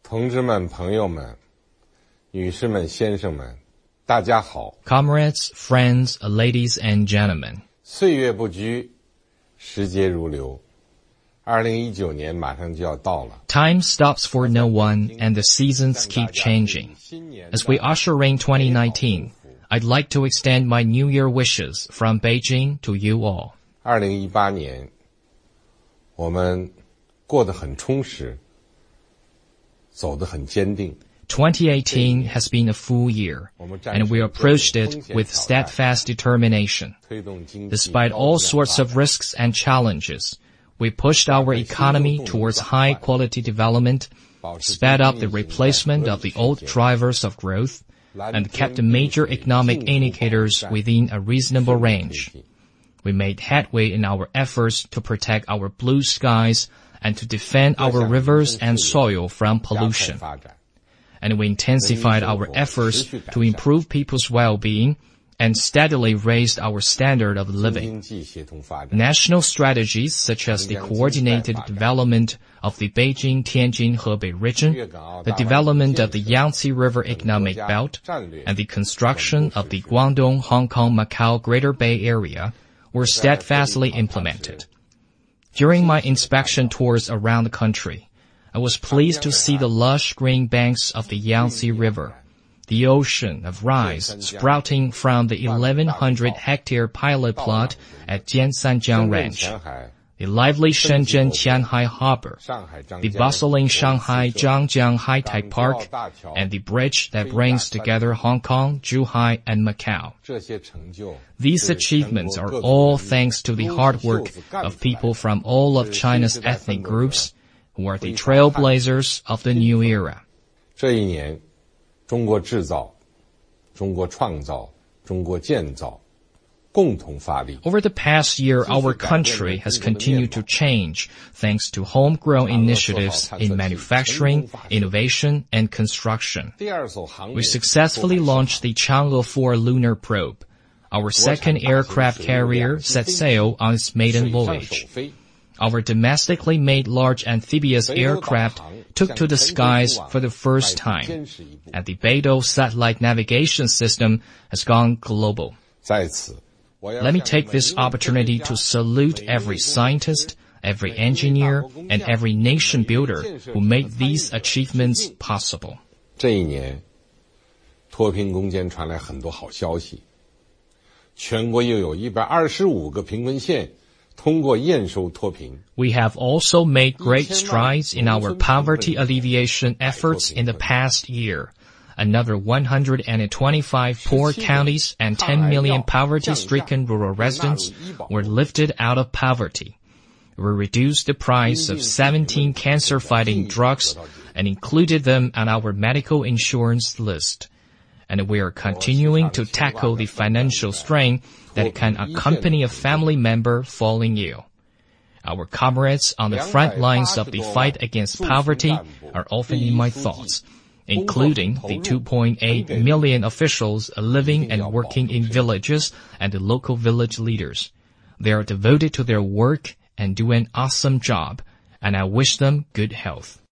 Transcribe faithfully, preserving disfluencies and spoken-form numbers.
同志们、朋友们、女士们、先生们，大家好。 Comrades, friends, ladies and gentlemen. 岁月不居，时节如流。二零一九年马上就要到了。 Time stops for no one and the seasons keep changing. As we usher in twenty nineteen, I'd like to extend my New Year wishes from Beijing to you all. 二零一八年，我们过得很充实，走得很坚定。 twenty eighteen has been a full year, and we approached it with steadfast determination. Despite all sorts of risks and challenges, we pushed our economy towards high-quality development, sped up the replacement of the old drivers of growth, and kept the major economic indicators within a reasonable range. We made headway in our efforts to protect our blue skies and to defend our rivers and soil from pollution. And we intensified our efforts to improve people's well-being and steadily raised our standard of living. National strategies such as the coordinated development of the Beijing-Tianjin-Hebei region, the development of the Yangtze River Economic Belt, and the construction of the Guangdong-Hong Kong-Macau Greater Bay Area were steadfastly implemented. During my inspection tours around the country, I was pleased to see the lush green banks of the Yangtze River, the ocean of rice sprouting from the eleven hundred hectare pilot plot at Jiansanjiang Ranch, the lively Shenzhen Qianhai Harbor, the bustling Shanghai Zhangjiang High-Tech Park, and the bridge that brings together Hong Kong, Zhuhai, and Macau. These achievements are all thanks to the hard work of people from all of China's ethnic groups, who are the trailblazers of the new era. 这一年，中国制造、中国创造、中国建造 Over the past year, our country has continued to change thanks to homegrown initiatives in manufacturing, innovation, and construction. We successfully launched the Chang'e four lunar probe. Our second aircraft carrier set sail on its maiden voyage. Our domestically made large amphibious aircraft took to the skies for the first time, and the Beidou satellite navigation system has gone global. Let me take this opportunity to salute every scientist, every engineer, and every nation builder who made these achievements possible. 这一年，脱贫攻坚传来很多好消息。全国又有一百二十五个贫困县通过验收脱贫。 We have also made great strides in our poverty alleviation efforts in the past year. Another one hundred twenty-five poor counties and ten million poverty-stricken rural residents were lifted out of poverty. We reduced the price of seventeen cancer-fighting drugs and included them on our medical insurance list. And we are continuing to tackle the financial strain that can accompany a family member falling ill. Our comrades on the front lines of the fight against poverty are often in my thoughts, including the two point eight million officials living and working in villages and the local village leaders. They are devoted to their work and do an awesome job, and I wish them good health.